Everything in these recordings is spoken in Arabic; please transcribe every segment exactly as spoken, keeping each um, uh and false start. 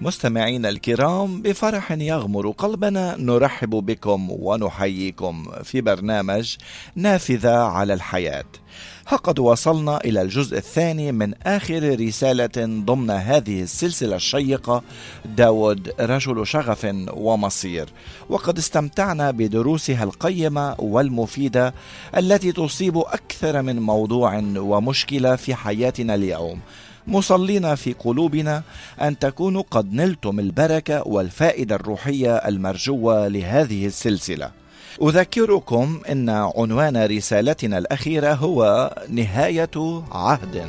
مستمعينا الكرام، بفرح يغمر قلبنا نرحب بكم ونحييكم في برنامج نافذة على الحياة. فقد وصلنا إلى الجزء الثاني من آخر رسالة ضمن هذه السلسلة الشيقة، داود رجل شغف ومصير، وقد استمتعنا بدروسها القيمة والمفيدة التي تصيب أكثر من موضوع ومشكلة في حياتنا اليوم، مصلين في قلوبنا أن تكونوا قد نلتم البركة والفائدة الروحية المرجوة لهذه السلسلة. أذكركم أن عنوان رسالتنا الأخيرة هو نهاية عهد.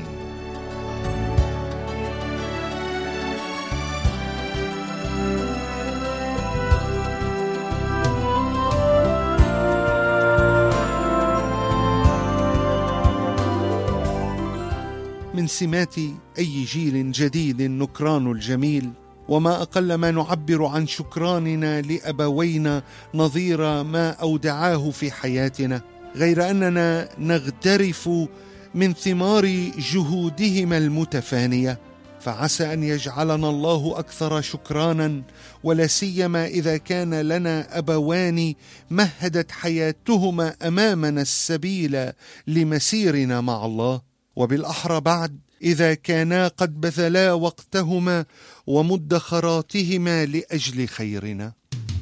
من سمات أي جيل جديد نكران الجميل، وما أقل ما نعبر عن شكراننا لأبوينا نظير ما أودعاه في حياتنا، غير أننا نغترف من ثمار جهودهما المتفانية، فعسى أن يجعلنا الله أكثر شكرانا، ولا سيما إذا كان لنا أبوان مهدت حياتهما أمامنا السبيل لمسيرنا مع الله، وبالأحرى بعد إذا كانا قد بذلا وقتهما ومدخراتهما لأجل خيرنا.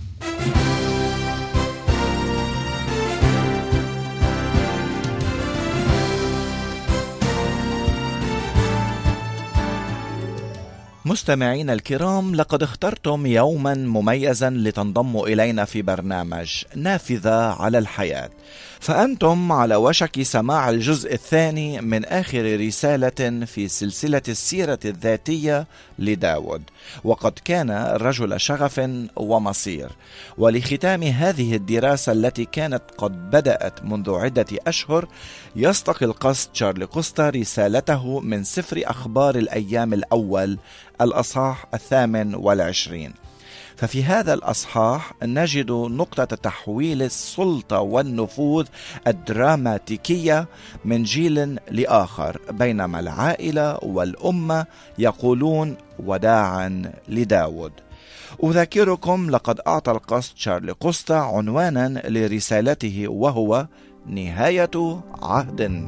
مستمعين الكرام، لقد اخترتم يوما مميزا لتنضموا إلينا في برنامج نافذة على الحياة، فأنتم على وشك سماع الجزء الثاني من آخر رسالة في سلسلة السيرة الذاتية لداود، وقد كان رجل شغف ومصير. ولختام هذه الدراسة التي كانت قد بدأت منذ عدة أشهر، يستقي القس تشارلي كوستا رسالته من سفر أخبار الأيام الأول الأصحاح الثامن والعشرين. ففي هذا الأصحاح نجد نقطة تحويل السلطة والنفوذ الدراماتيكية من جيل لآخر، بينما العائلة والأمة يقولون وداعا لداود. أذكركم لقد أعطى القس تشارلي كوستا عنوانا لرسالته وهو نهاية عهد.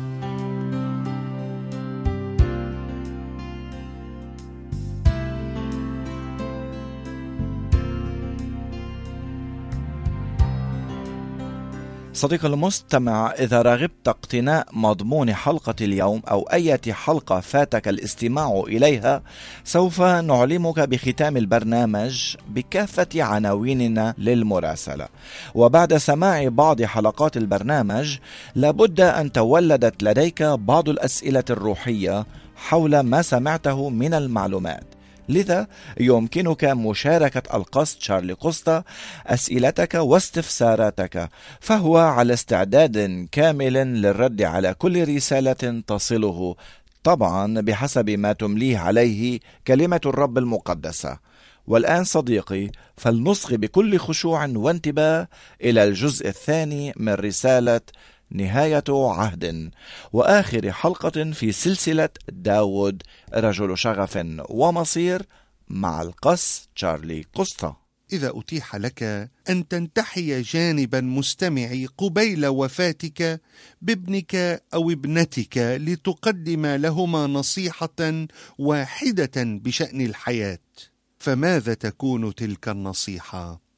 صديقي المستمع، إذا رغبت اقتناء مضمون حلقة اليوم أو أي حلقة فاتك الاستماع إليها، سوف نعلمك بختام البرنامج بكافة عناويننا للمراسلة. وبعد سماع بعض حلقات البرنامج لابد أن تولدت لديك بعض الأسئلة الروحية حول ما سمعته من المعلومات، لذا يمكنك مشاركة القس تشارلي كوستا أسئلتك واستفساراتك، فهو على استعداد كامل للرد على كل رسالة تصله، طبعا بحسب ما تمليه عليه كلمة الرب المقدسة. والآن صديقي، فلنصغي بكل خشوع وانتباه إلى الجزء الثاني من رسالة نهاية عهد، وآخر حلقة في سلسلة داود رجل شغف ومصير مع القس تشارلي كوستا. إذا أتيح لك أن تنتحي جانبا مستمعي قبيل وفاتك بابنك أو ابنتك لتقدم لهما نصيحة واحدة بشأن الحياة، فماذا تكون تلك النصيحة؟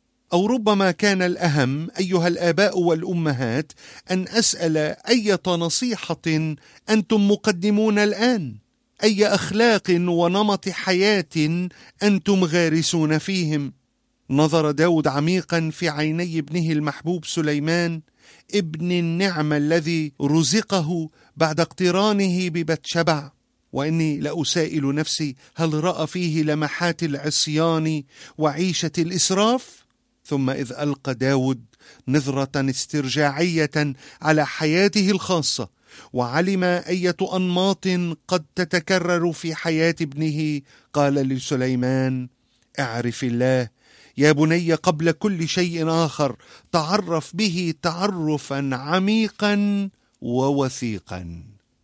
أو ربما كان الأهم أيها الآباء والأمهات أن أسأل أية نصيحة أنتم مقدمون الآن، أي أخلاق ونمط حياة أنتم غارسون فيهم. نظر داود عميقا في عيني ابنه المحبوب سليمان، ابن النعمة الذي رزقه بعد اقترانه ببتشبع، وإني لأسائل نفسي هل رأى فيه لمحات العصيان وعيشة الإسراف؟ ثم إذ ألقى داود نظرة استرجاعية على حياته الخاصة وعلم أية أنماط قد تتكرر في حياة ابنه، قال لسليمان: اعرف الله يا بني قبل كل شيء آخر، تعرف به تعرفا عميقا ووثيقا.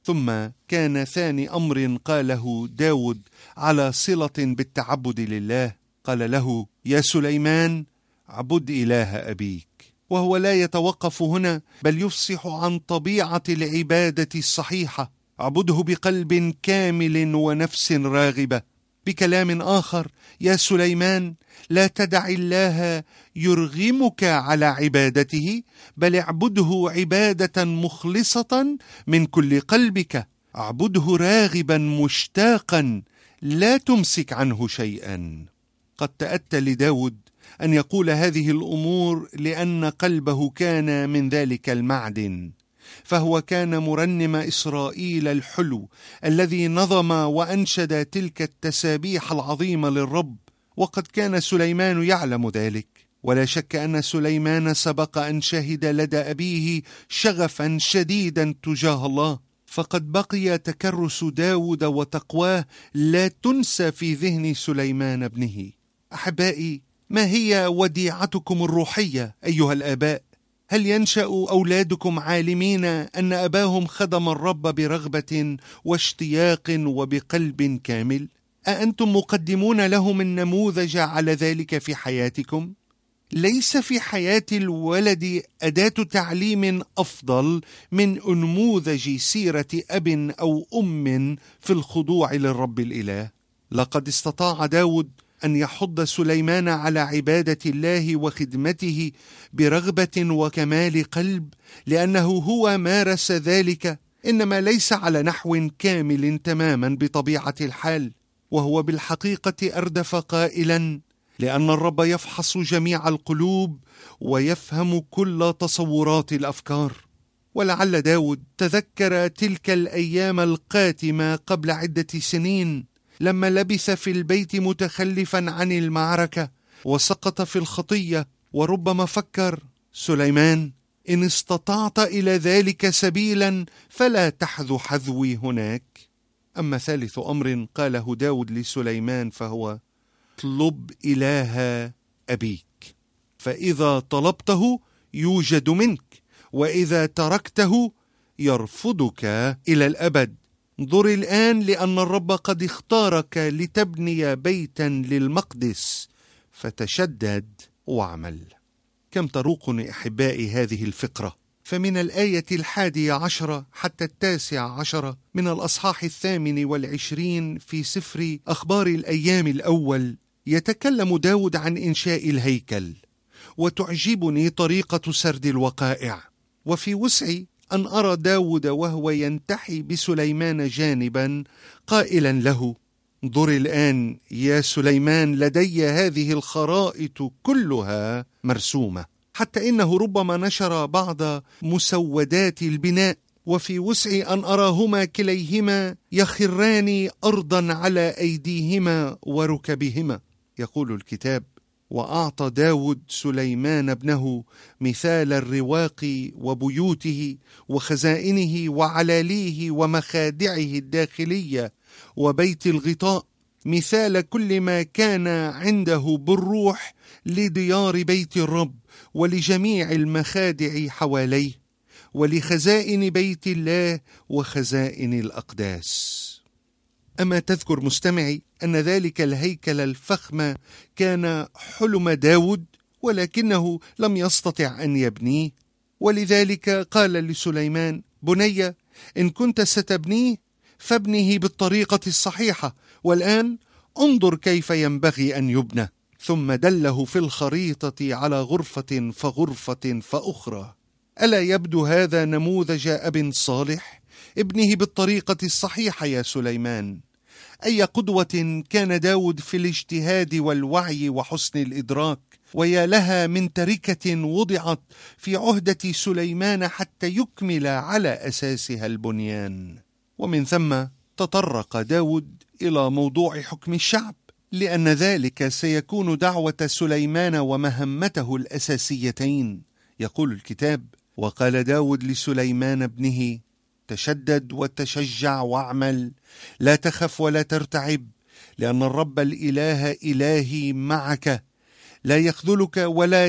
ثم كان ثاني أمر قاله داود على صلة بالتعبد لله، قال له: يا سليمان، عبد إله أبيك. وهو لا يتوقف هنا، بل يفصح عن طبيعة العبادة الصحيحة: عبده بقلب كامل ونفس راغبة. بكلام آخر: يا سليمان، لا تدع الله يرغمك على عبادته، بل اعبده عبادة مخلصة من كل قلبك، اعبده راغبا مشتاقا، لا تمسك عنه شيئا. قد تأتى لداود أن يقول هذه الأمور لأن قلبه كان من ذلك المعدن، فهو كان مرنم إسرائيل الحلو الذي نظم وأنشد تلك التسابيح العظيمة للرب، وقد كان سليمان يعلم ذلك. ولا شك أن سليمان سبق أن شهد لدى أبيه شغفا شديدا تجاه الله، فقد بقي تكرس داود وتقواه لا تنسى في ذهن سليمان ابنه. أحبائي، ما هي وديعتكم الروحية أيها الآباء؟ هل ينشأ أولادكم عالمين أن أباهم خدم الرب برغبة واشتياق وبقلب كامل؟ أأنتم مقدمون لهم النموذج على ذلك في حياتكم؟ ليس في حياة الولد أداة تعليم أفضل من أنموذج سيرة أب أو أم في الخضوع للرب الإله. لقد استطاع داود أن يحض سليمان على عبادة الله وخدمته برغبة وكمال قلب، لأنه هو مارس ذلك، إنما ليس على نحو كامل تماما بطبيعة الحال. وهو بالحقيقة أردف قائلا: لأن الرب يفحص جميع القلوب ويفهم كل تصورات الأفكار. ولعل داود تذكر تلك الأيام القاتمة قبل عدة سنين، لما لبث في البيت متخلفا عن المعركة وسقط في الخطية، وربما فكر: سليمان، إن استطعت إلى ذلك سبيلا فلا تحذو حذوي هناك. أما ثالث أمر قاله داود لسليمان فهو: اطلب إله أبيك، فإذا طلبته يوجد منك، وإذا تركته يرفضك إلى الأبد. انظر الآن، لأن الرب قد اختارك لتبني بيتا للمقدس، فتشدد واعمل. كم تروقني أحبائي هذه الفقرة، فمن الآية الحادية عشرة حتى التاسع عشرة من الأصحاح الثامن والعشرين في سفر أخبار الأيام الأول يتكلم داود عن إنشاء الهيكل، وتعجبني طريقة سرد الوقائع. وفي وسعي أن أرى داود وهو ينتحي بسليمان جانبا قائلا له: انظر الآن يا سليمان، لدي هذه الخرائط كلها مرسومة، حتى إنه ربما نشر بعض مسودات البناء. وفي وسعي أن أراهما كليهما يخران أرضا على أيديهما وركبهما. يقول الكتاب: وأعطى داود سليمان ابنه مثال الرواق وبيوته وخزائنه وعلاليه ومخادعه الداخلية وبيت الغطاء، مثال كل ما كان عنده بالروح لديار بيت الرب ولجميع المخادع حواليه ولخزائن بيت الله وخزائن الأقداس. أما تذكر مستمعي أن ذلك الهيكل الفخم كان حلم داود، ولكنه لم يستطع أن يبنيه، ولذلك قال لسليمان: بني، إن كنت ستبنيه فابنه بالطريقة الصحيحة، والآن انظر كيف ينبغي أن يبنى. ثم دله في الخريطة على غرفة فغرفة فأخرى. ألا يبدو هذا نموذج أب صالح؟ ابنه بالطريقة الصحيحة يا سليمان. أي قدوة كان داود في الاجتهاد والوعي وحسن الإدراك، ويا لها من تركة وضعت في عهدة سليمان حتى يكمل على أساسها البنيان. ومن ثم تطرق داود إلى موضوع حكم الشعب، لأن ذلك سيكون دعوة سليمان ومهمته الأساسيتين. يقول الكتاب: وقال داود لسليمان ابنه: تشدد وتشجع واعمل، لا تخف ولا ترتعب، لأن الرب الإله إلهي معك، لا يخذلك ولا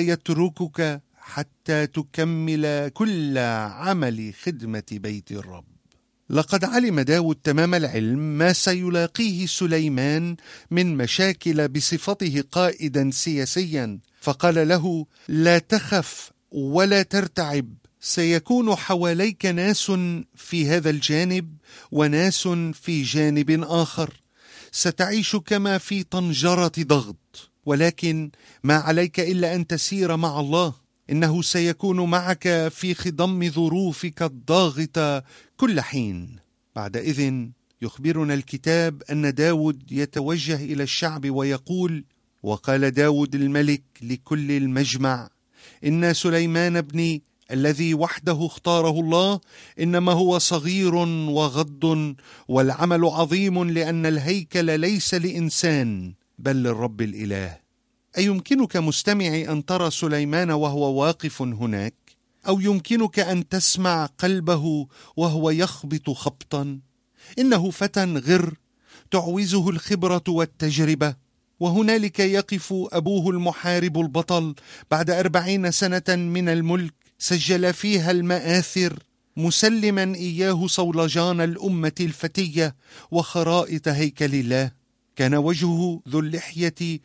يتركك حتى تكمل كل عمل خدمة بيت الرب. لقد علم داود تمام العلم ما سيلاقيه سليمان من مشاكل بصفته قائدا سياسيا، فقال له: لا تخف ولا ترتعب، سيكون حواليك ناس في هذا الجانب وناس في جانب آخر، ستعيش كما في طنجرة ضغط، ولكن ما عليك إلا أن تسير مع الله، إنه سيكون معك في خضم ظروفك الضاغطة كل حين. بعدئذ يخبرنا الكتاب أن داود يتوجه إلى الشعب ويقول: وقال داود الملك لكل المجمع: إن سليمان ابني الذي وحده اختاره الله إنما هو صغير وغض، والعمل عظيم، لأن الهيكل ليس لإنسان بل للرب الإله. أيمكنك مستمعي أن ترى سليمان وهو واقف هناك؟ أو يمكنك أن تسمع قلبه وهو يخبط خبطا؟ إنه فتى غر تعوزه الخبرة والتجربة، وهنالك يقف أبوه المحارب البطل بعد أربعين سنة من الملك سجل فيها المآثر، مسلما إياه صولجان الأمة الفتية وخرائط هيكل الله. كان وجهه ذو اللحية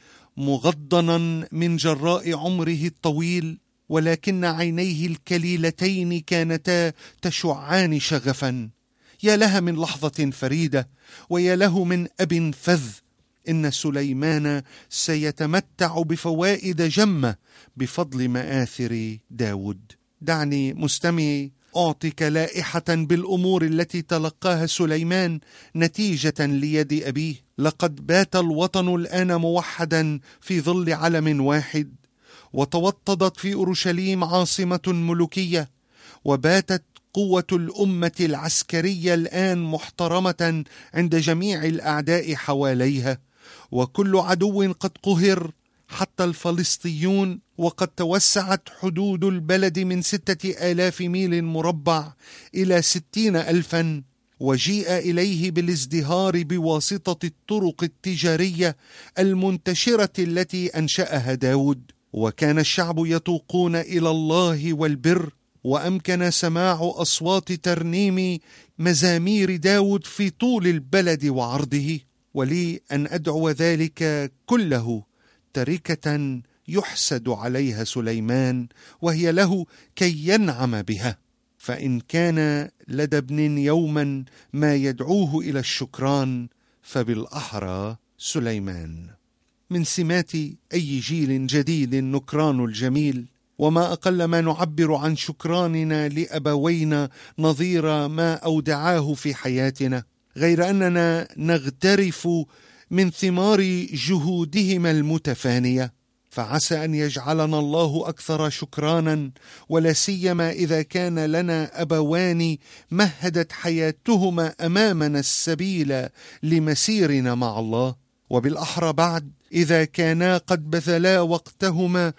مغضنا من جراء عمره الطويل، ولكن عينيه الكليلتين كانتا تشعان شغفا. يا لها من لحظة فريدة، ويا له من أب فذ! إن سليمان سيتمتع بفوائد جمة بفضل مآثر داود. دعني مستمعي أعطيك لائحة بالأمور التي تلقاها سليمان نتيجة ليد أبيه. لقد بات الوطن الآن موحدا في ظل علم واحد، وتوطدت في أورشليم عاصمة ملوكية، وباتت قوة الأمة العسكرية الآن محترمة عند جميع الأعداء حواليها، وكل عدو قد قهر حتى الفلسطينيون، وقد توسعت حدود البلد من ستة آلاف ميل مربع إلى ستين ألفا، وجيء إليه بالازدهار بواسطة الطرق التجارية المنتشرة التي أنشأها داود. وكان الشعب يتوقون إلى الله والبر، وأمكن سماع أصوات ترنيم مزامير داود في طول البلد وعرضه. ولي أن أدعو ذلك كله تركة يحسد عليها سليمان، وهي له كي ينعم بها. فإن كان لدى ابن يوما ما يدعوه إلى الشكران، فبالأحرى سليمان. من سمات أي جيل جديد نكران الجميل، وما أقل ما نعبر عن شكراننا لأبوينا نظير ما أودعاه في حياتنا، غير أننا نغترف من ثمار جهودهما المتفانية. فعسى أن يجعلنا الله أكثر شكرانا، ولا سيما إذا كان لنا أبوان مهدت حياتهما أمامنا السبيل لمسيرنا مع الله، وبالأحرى بعد إذا كانا قد بذلا وقتهما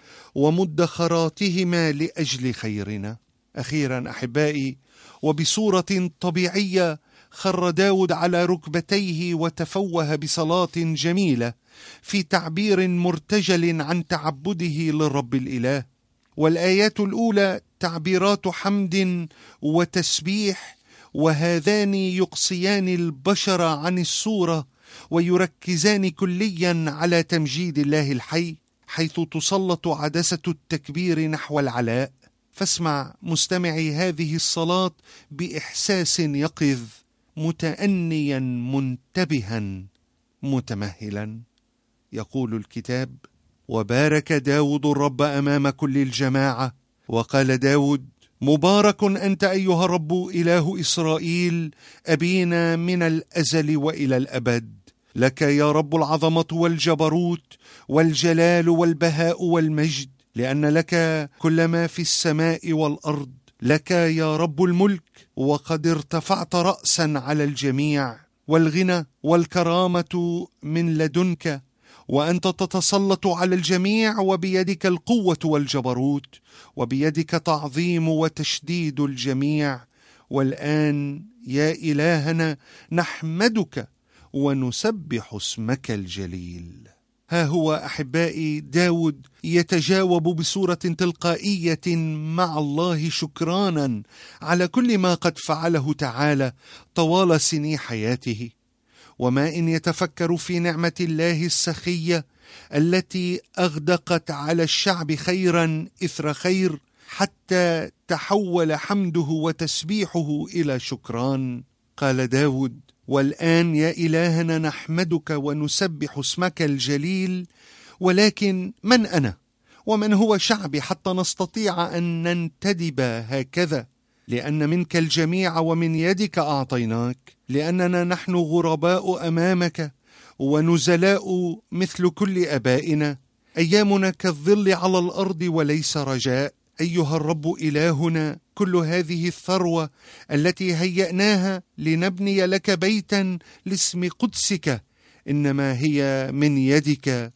ومدخراتهما لأجل خيرنا. أخيرا أحبائي، وبصورة طبيعية خر داود على ركبتيه وتفوه بصلاة جميلة في تعبير مرتجل عن تعبده للرب الإله. والآيات الأولى تعبيرات حمد وتسبيح، وهذان يقصيان البشر عن الصورة ويركزان كليا على تمجيد الله الحي، حيث تسلط عدسة التكبير نحو العلاء. فاسمع مستمعي هذه الصلاة بإحساس يقظ، متأنيا منتبها متمهلا. يقول الكتاب: وبارك داود الرب أمام كل الجماعة، وقال داود: مبارك أنت أيها الرب إله إسرائيل أبينا من الأزل وإلى الأبد. لك يا رب العظمة والجبروت والجلال والبهاء والمجد، لأن لك كل ما في السماء والأرض. لك يا رب الملك، وقد ارتفعت رأسا على الجميع، والغنى والكرامة من لدنك، وأنت تتسلط على الجميع، وبيدك القوة والجبروت، وبيدك تعظيم وتشديد الجميع. والآن يا إلهنا نحمدك ونسبح اسمك الجليل. ها هو أحبائي داود يتجاوب بصورة تلقائية مع الله شكرانا على كل ما قد فعله تعالى طوال سني حياته، وما إن يتفكر في نعمة الله السخية التي أغدقت على الشعب خيرا إثر خير حتى تحول حمده وتسبيحه إلى شكران. قال داود: والآن يا إلهنا نحمدك ونسبح اسمك الجليل، ولكن من أنا ومن هو شعبي حتى نستطيع أن ننتدب هكذا؟ لأن منك الجميع ومن يدك أعطيناك، لأننا نحن غرباء أمامك ونزلاء مثل كل أبائنا، أيامنا كالظل على الأرض وليس رجاء. أيها الرب إلهنا، كل هذه الثروة التي هيأناها لنبني لك بيتا لاسم قدسك إنما هي من يدك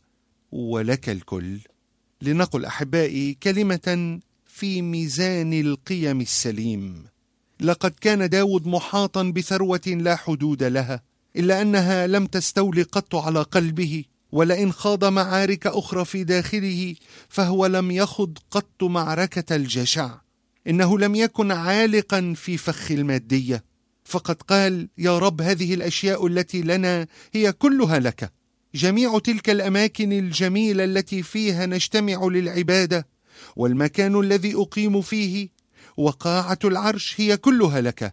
ولك الكل. لنقل أحبائي كلمة في ميزان القيم السليم. لقد كان داود محاطا بثروة لا حدود لها، إلا أنها لم تستولي قط على قلبه، ولئن خاض معارك أخرى في داخله فهو لم يخض قط معركة الجشع. إنه لم يكن عالقا في فخ المادية، فقد قال: يا رب، هذه الأشياء التي لنا هي كلها لك. جميع تلك الأماكن الجميلة التي فيها نجتمع للعبادة، والمكان الذي أقيم فيه، وقاعة العرش، هي كلها لك،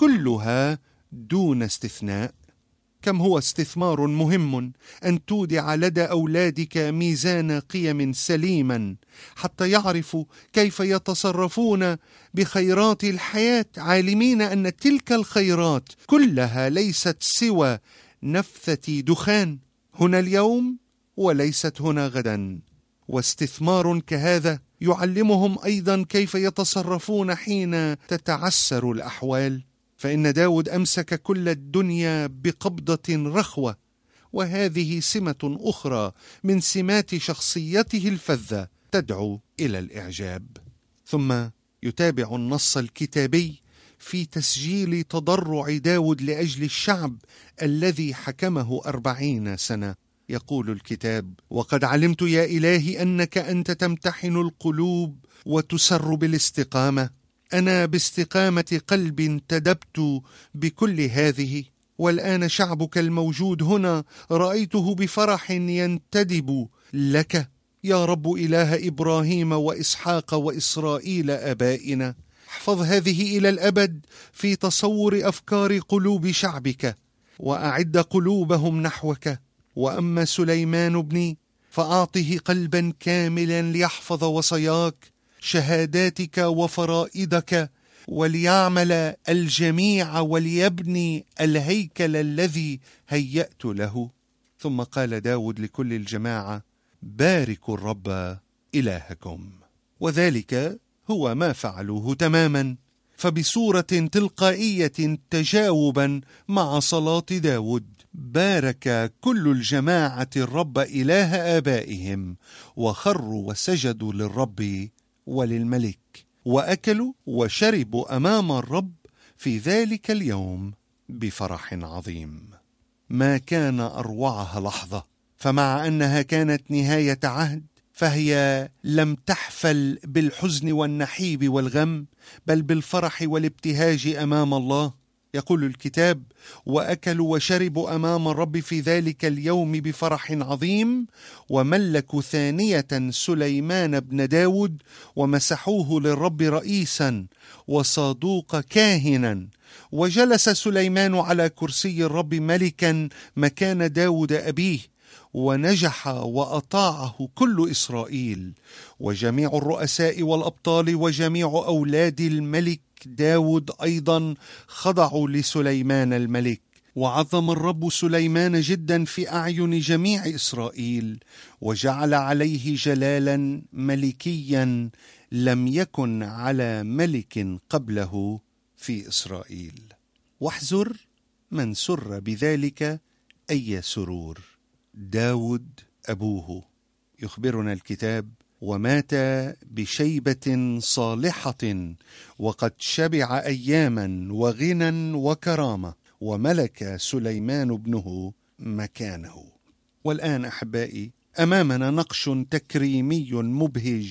كلها دون استثناء. كم هو استثمار مهم أن تودع لدى أولادك ميزان قيم سليما حتى يعرفوا كيف يتصرفون بخيرات الحياة، عالمين أن تلك الخيرات كلها ليست سوى نفثة دخان، هنا اليوم وليست هنا غدا. واستثمار كهذا يعلمهم أيضا كيف يتصرفون حين تتعسر الأحوال، فإن داود أمسك كل الدنيا بقبضة رخوة، وهذه سمة أخرى من سمات شخصيته الفذة تدعو إلى الإعجاب. ثم يتابع النص الكتابي في تسجيل تضرع داود لأجل الشعب الذي حكمه أربعين سنة. يقول الكتاب: وقد علمت يا إلهي أنك أنت تمتحن القلوب وتسر بالاستقامة. أنا باستقامة قلب انتدبت بكل هذه، والآن شعبك الموجود هنا رأيته بفرح ينتدب لك يا رب إله إبراهيم وإسحاق وإسرائيل آبائنا. احفظ هذه إلى الأبد في تصور أفكار قلوب شعبك، وأعد قلوبهم نحوك. وأما سليمان ابني فأعطه قلبا كاملا ليحفظ وصاياك، شهاداتك وفرائدك، وليعمل الجميع وليبني الهيكل الذي هيأت له. ثم قال داود لكل الجماعة: باركوا الرب إلهكم. وذلك هو ما فعلوه تماما، فبصورة تلقائية تجاوبا مع صلاة داود بارك كل الجماعة الرب إله آبائهم، وخروا وسجدوا للرب وللملك، وأكلوا وشربوا أمام الرب في ذلك اليوم بفرح عظيم. ما كان أروعها لحظة، فمع أنها كانت نهاية عهد، فهي لم تحفل بالحزن والنحيب والغم، بل بالفرح والابتهاج أمام الله. يقول الكتاب: وأكلوا وشربوا أمام الرب في ذلك اليوم بفرح عظيم، وملكوا ثانية سليمان بن داود، ومسحوه للرب رئيسا وصادوق كاهنا، وجلس سليمان على كرسي الرب ملكا مكان داود أبيه، ونجح وأطاعه كل إسرائيل، وجميع الرؤساء والأبطال وجميع أولاد الملك داود أيضا خضعوا لسليمان الملك. وعظم الرب سليمان جدا في أعين جميع إسرائيل، وجعل عليه جلالا ملكيا لم يكن على ملك قبله في إسرائيل. واحذر من سر بذلك أي سرور. داود أبوه، يخبرنا الكتاب: ومات بشيبة صالحة، وقد شبع أياما وغنى وكرامة، وملك سليمان ابنه مكانه. والآن أحبائي أمامنا نقش تكريمي مبهج.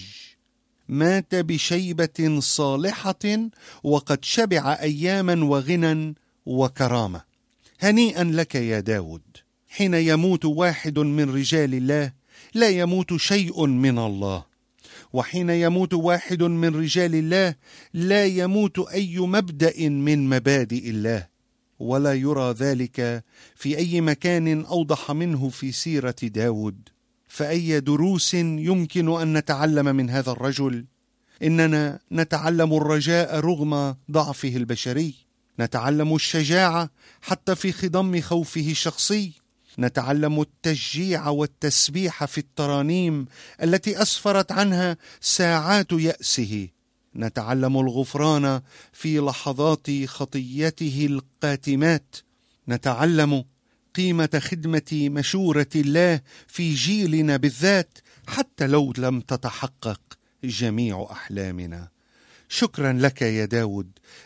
مات بشيبة صالحة وقد شبع أياما وغنى وكرامة. هنيئا لك يا داود. حين يموت واحد من رجال الله لا يموت شيء من الله، وحين يموت واحد من رجال الله لا يموت أي مبدأ من مبادئ الله، ولا يرى ذلك في أي مكان أوضح منه في سيرة داود. فأي دروس يمكن أن نتعلم من هذا الرجل؟ إننا نتعلم الرجاء رغم ضعفه البشري، نتعلم الشجاعة حتى في خضم خوفه الشخصي، نتعلم التشجيع والتسبيح في الترانيم التي أسفرت عنها ساعات يأسه، نتعلم الغفران في لحظات خطيته القاتمات، نتعلم قيمة خدمة مشورة الله في جيلنا بالذات حتى لو لم تتحقق جميع أحلامنا. شكرا لك يا داود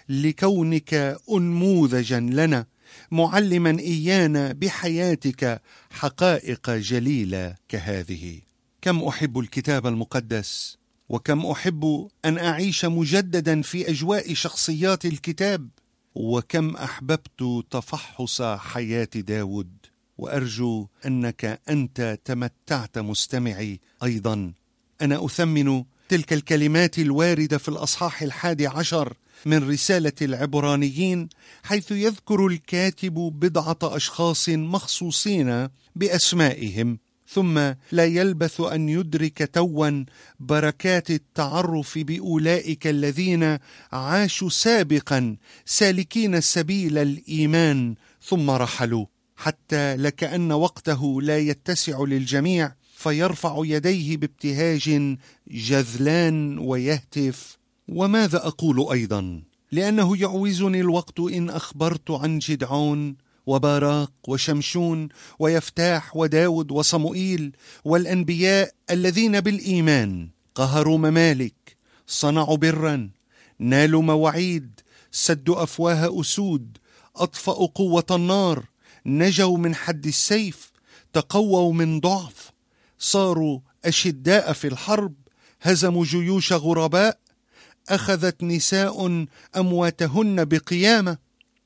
لكونك أنموذجا لنا، معلما إيانا بحياتك حقائق جليلة كهذه. كم أحب الكتاب المقدس، وكم أحب أن أعيش مجددا في أجواء شخصيات الكتاب، وكم أحببت تفحص حياة داود، وأرجو أنك أنت تمتعت مستمعي أيضا. أنا أثمن تلك الكلمات الواردة في الأصحاح الحادي عشر من رسالة العبرانيين، حيث يذكر الكاتب بضعة أشخاص مخصوصين بأسمائهم، ثم لا يلبث أن يدرك توا بركات التعرف بأولئك الذين عاشوا سابقا سالكين سبيل الإيمان ثم رحلوا، حتى لكأن وقته لا يتسع للجميع، فيرفع يديه بابتهاج جذلان ويهتف: وماذا أقول أيضا؟ لأنه يعوزني الوقت إن أخبرت عن جدعون وباراق وشمشون ويفتاح وداود وصموئيل والأنبياء الذين بالإيمان قهروا ممالك، صنعوا برا، نالوا مواعيد، سدوا أفواه أسود، أطفأوا قوة النار، نجوا من حد السيف، تقووا من ضعف، صاروا أشداء في الحرب، هزموا جيوش غرباء، أخذت نساء أمواتهن بقيامة،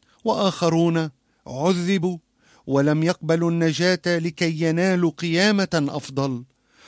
وآخرون عذبوا ولم يقبلوا النجاة لكي ينالوا قيامة أفضل،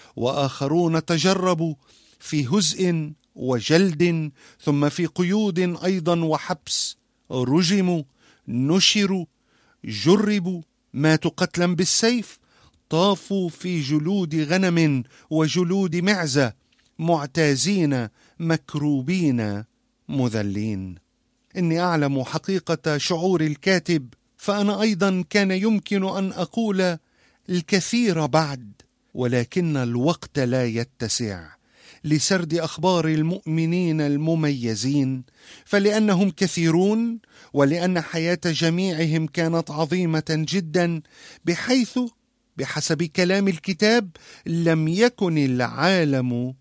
وآخرون تجربوا في هزء وجلد، ثم في قيود أيضا وحبس، رجموا، نشروا، جربوا، ماتوا قتلا بالسيف، طافوا في جلود غنم وجلود معزة، معتازين، مكروبين، مذلين. إني أعلم حقيقة شعور الكاتب، فأنا أيضا كان يمكن أن أقول الكثير بعد، ولكن الوقت لا يتسع لسرد أخبار المؤمنين المميزين، فلأنهم كثيرون ولأن حياة جميعهم كانت عظيمة جدا، بحيث بحسب كلام الكتاب لم يكن العالم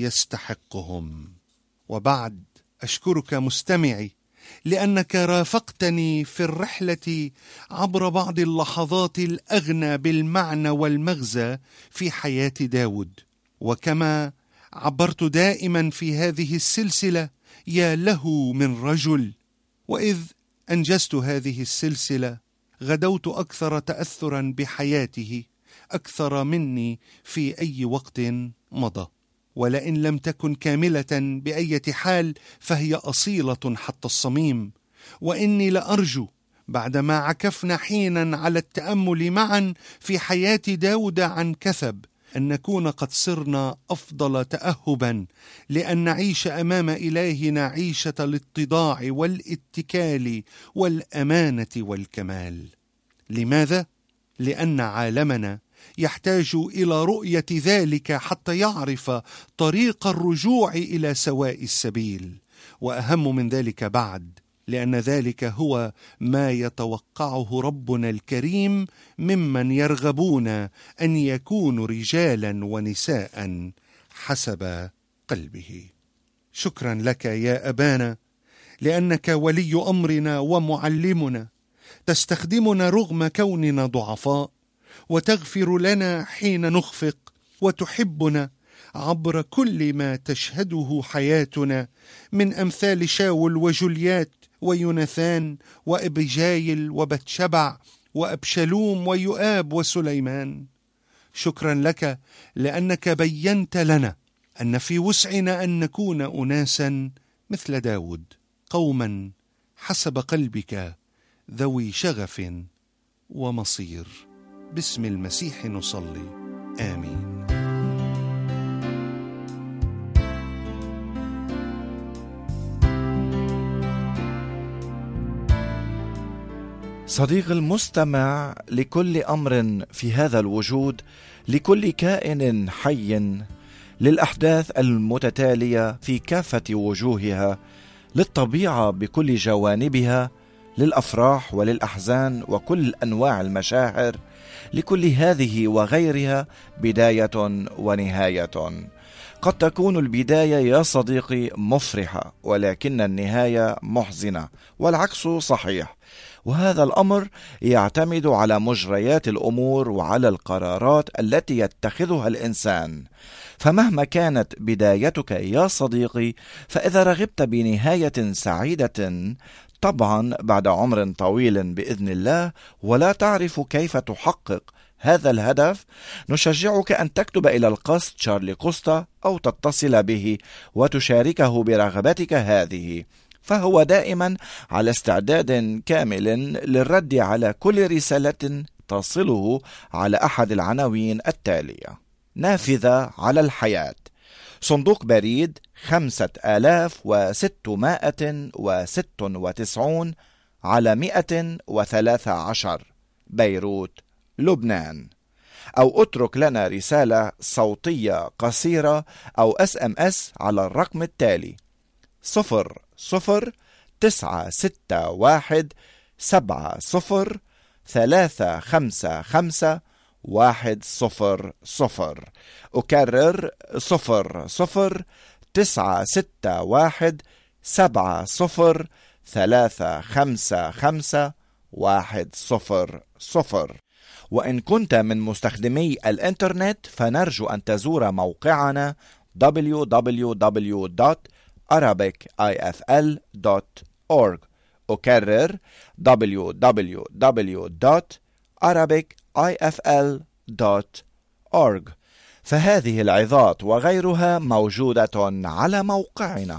يستحقهم. وبعد أشكرك مستمعي لأنك رافقتني في الرحلة عبر بعض اللحظات الأغنى بالمعنى والمغزى في حياة داود، وكما عبرت دائما في هذه السلسلة يا له من رجل. وإذ أنجزت هذه السلسلة غدوت أكثر تأثرا بحياته أكثر مني في أي وقت مضى، ولئن لم تكن كاملة بأية حال فهي أصيلة حتى الصميم. وإني لأرجو بعدما عكفنا حينا على التأمل معا في حياة داود عن كثب أن نكون قد صرنا أفضل تأهبا لأن نعيش أمام إلهنا عيشة الاتضاع والاتكال والأمانة والكمال. لماذا؟ لأن عالمنا يحتاج إلى رؤية ذلك حتى يعرف طريق الرجوع إلى سواء السبيل، وأهم من ذلك بعد لأن ذلك هو ما يتوقعه ربنا الكريم ممن يرغبون أن يكونوا رجالا ونساء حسب قلبه. شكرا لك يا أبانا لأنك ولي أمرنا ومعلمنا، تستخدمنا رغم كوننا ضعفاء، وتغفر لنا حين نخفق، وتحبنا عبر كل ما تشهده حياتنا من أمثال شاول وجوليات ويوناثان وإبيجايل وبتشبع وأبشلوم ويؤاب وسليمان. شكرا لك لأنك بينت لنا أن في وسعنا أن نكون أناسا مثل داود، قوما حسب قلبك ذوي شغف ومصير. باسم المسيح نصلي، آمين. صديق المستمع، لكل أمر في هذا الوجود، لكل كائن حي، للأحداث المتتالية في كافة وجوهها، للطبيعة بكل جوانبها، للأفراح وللأحزان وكل أنواع المشاعر، لكل هذه وغيرها بداية ونهاية. قد تكون البداية يا صديقي مفرحة، ولكن النهاية محزنة، والعكس صحيح. وهذا الأمر يعتمد على مجريات الأمور وعلى القرارات التي يتخذها الإنسان. فمهما كانت بدايتك يا صديقي، فإذا رغبت بنهاية سعيدة طبعا بعد عمر طويل بإذن الله، ولا تعرف كيف تحقق هذا الهدف، نشجعك أن تكتب إلى القس تشارلي قسطة أو تتصل به وتشاركه برغبتك هذه، فهو دائما على استعداد كامل للرد على كل رسالة تصله على أحد العناوين التالية: نافذة على الحياة، صندوق بريد خمسة آلاف وستمائة وستة وتسعون على مئة وثلاثة عشر، بيروت، لبنان. أو اترك لنا رسالة صوتية قصيرة أو اس ام اس على الرقم التالي: صفر صفر تسعة ستة واحد سبعة صفر ثلاثة خمسة خمسة واحد صفر صفر. أكرر: صفر صفر تسعة ستة واحد سبعة صفر ثلاثة خمسة خمسة واحد صفر صفر. وإن كنت من مستخدمي الإنترنت، فنرجو أن تزور موقعنا دبليو دبليو دبليو دوت arabic ifl دوت org. أكرر: دبليو دبليو دبليو دوت arabic ifl دوت org. فهذه العظات وغيرها موجودة على موقعنا.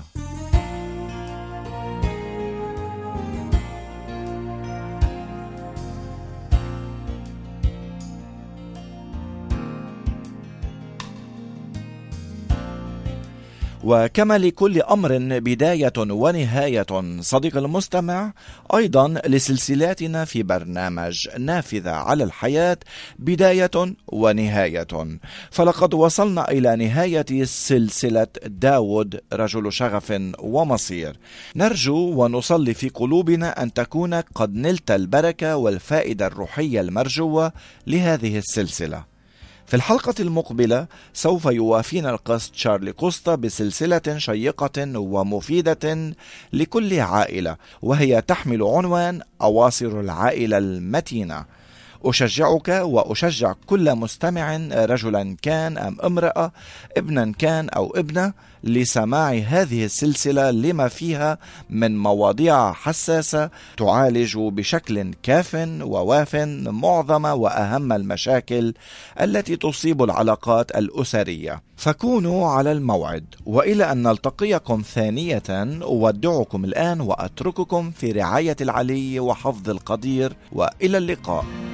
وكما لكل أمر بداية ونهاية صديق المستمع، أيضا لسلسلاتنا في برنامج نافذة على الحياة بداية ونهاية. فلقد وصلنا إلى نهاية سلسلة داود رجل شغف ومصير. نرجو ونصلي في قلوبنا أن تكون قد نلت البركة والفائدة الروحية المرجوة لهذه السلسلة. في الحلقة المقبلة سوف يوافينا القس تشارلي قسطة بسلسلة شيقة ومفيدة لكل عائلة، وهي تحمل عنوان أواصر العائلة المتينة. أشجعك وأشجع كل مستمع رجلا كان أم امرأة، ابنا كان أو ابنة، لسماع هذه السلسلة لما فيها من مواضيع حساسة تعالج بشكل كاف وواف معظم وأهم المشاكل التي تصيب العلاقات الأسرية. فكونوا على الموعد، وإلى أن نلتقيكم ثانية أودعكم الآن وأترككم في رعاية العلي وحفظ القدير، وإلى اللقاء.